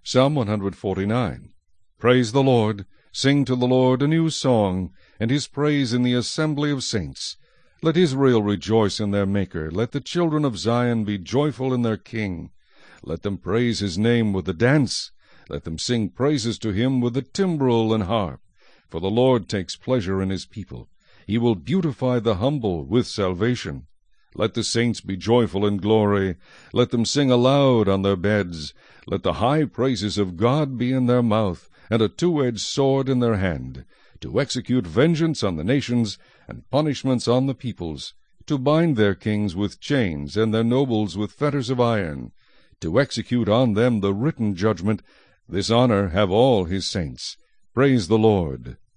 Psalm 149. Praise the Lord. Sing to the Lord a new song, and his praise in the assembly of saints. Let Israel rejoice in their Maker. Let the children of Zion be joyful in their King. Let them praise his name with the dance. Let them sing praises to him with the timbrel and harp. For the Lord takes pleasure in his people. He will beautify the humble with salvation. Let the saints be joyful in glory. Let them sing aloud on their beds. Let the high praises of God be in their mouth, and a two-edged sword in their hand, to execute vengeance on the nations, and punishments on the peoples, to bind their kings with chains, and their nobles with fetters of iron, to execute on them the written judgment. This honor have all his saints. Praise the Lord.